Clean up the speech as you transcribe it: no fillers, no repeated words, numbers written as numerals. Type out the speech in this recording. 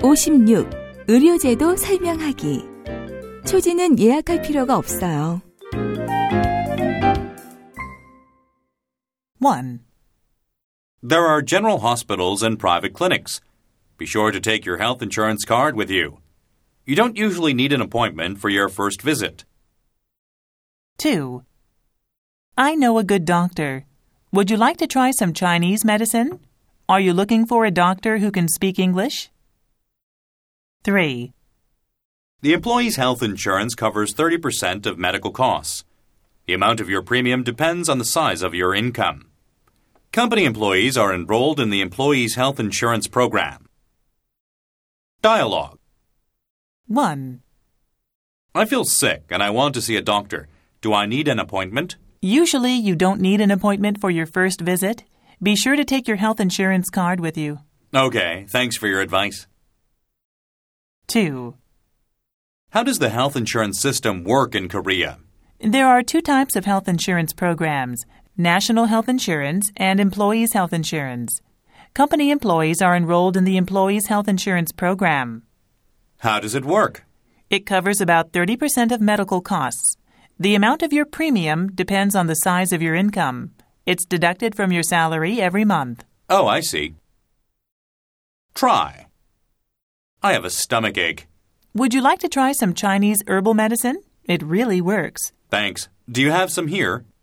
56. 의료제도 설명하기. 초지는 예약할 필요가 없어요. 1. There are general hospitals and private clinics. Be sure to take your health insurance card with you. You don't usually need an appointment for your first visit. 2. I know a good doctor. Would you like to try some Chinese medicine? Are you looking for a doctor who can speak English? 3. The employee's health insurance covers 30% of medical costs. The amount of your premium depends on the size of your income. Company employees are enrolled in the employee's health insurance program. Dialogue. 1. I feel sick and I want to see a doctor. Do I need an appointment? Usually you don't need an appointment for your first visit. Be sure to take your health insurance card with you. Okay, thanks for your advice. 2. How does the health insurance system work in Korea? There are 2 types of health insurance programs, national health insurance and employees' health insurance. Company employees are enrolled in the employees' health insurance program. How does it work? It covers about 30% of medical costs. The amount of your premium depends on the size of your income. It's deducted from your salary every month. Oh, I see. Try. I have a stomach ache. Would you like to try some Chinese herbal medicine? It really works. Thanks. Do you have some here?